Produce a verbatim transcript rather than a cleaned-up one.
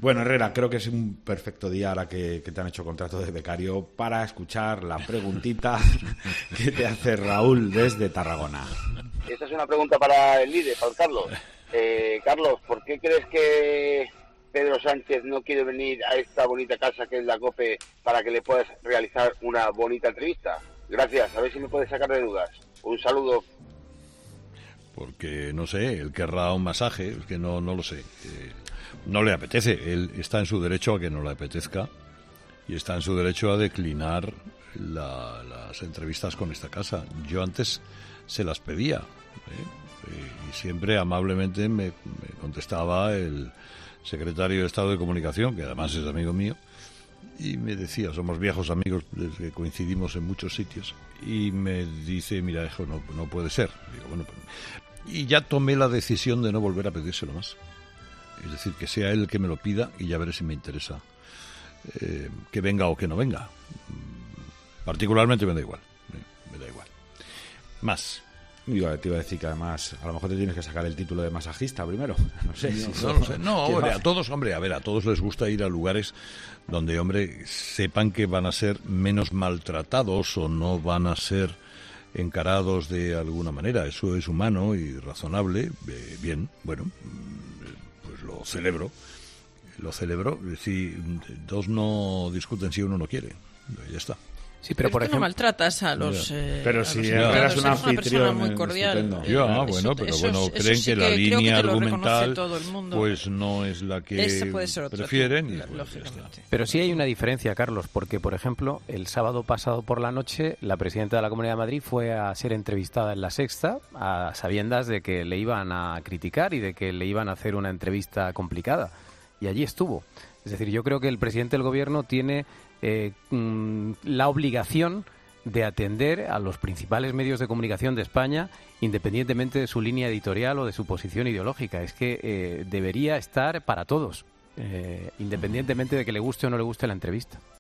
Bueno, Herrera, creo que es un perfecto día ahora que, que te han hecho contrato de becario para escuchar la preguntita que te hace Raúl desde Tarragona. Esta es una pregunta para el líder, para Carlos. Eh, Carlos, ¿por qué crees que Pedro Sánchez no quiere venir a esta bonita casa que es la COPE para que le puedas realizar una bonita entrevista? Gracias, a ver si me puedes sacar de dudas. Un saludo. Porque, no sé, él querrá un masaje, es que no, no lo sé. Eh, no le apetece, él está en su derecho a que no le apetezca y está en su derecho a declinar la, las entrevistas con esta casa. Yo antes se las pedía, ¿eh? y siempre amablemente me, me contestaba el secretario de Estado de Comunicación, que además es amigo mío, y me decía, somos viejos amigos desde que coincidimos en muchos sitios, y me dice, mira, hijo, no, no puede ser. Digo, bueno, pues, y ya tomé la decisión de no volver a pedírselo más. Es decir, que sea él el que me lo pida y ya veré si me interesa eh, que venga o que no venga. Particularmente me da igual, me da igual. Más. Yo te iba a decir que además a lo mejor te tienes que sacar el título de masajista primero. No sé. No, si no, eso, no sé. No, hombre, a todos, hombre, a ver, a todos les gusta ir a lugares donde, hombre, sepan que van a ser menos maltratados o no van a ser encarados de alguna manera. Eso es humano y razonable. Eh, bien, bueno, pues lo celebro. Lo celebro. Si dos no discuten si uno no quiere, ya está. Sí, pero, pero por es que ejemplo, no maltratas a los. Eh, pero a si los eres un una anfitrión persona muy cordial. Ya, ah, bueno, pero eso, bueno, eso creen sí que, que la línea que argumental todo el mundo. pues no es la que puede ser otra, prefieren. tú, Y, bueno, lógicamente. Pero sí hay una diferencia, Carlos, porque, por ejemplo, el sábado pasado por la noche, la presidenta de la Comunidad de Madrid fue a ser entrevistada en La Sexta, a sabiendas de que le iban a criticar y de que le iban a hacer una entrevista complicada. Y allí estuvo. Es decir, yo creo que el presidente del Gobierno tiene eh, mm, la obligación de atender a los principales medios de comunicación de España, independientemente de su línea editorial o de su posición ideológica. Es que eh, debería estar para todos, eh, independientemente de que le guste o no le guste la entrevista.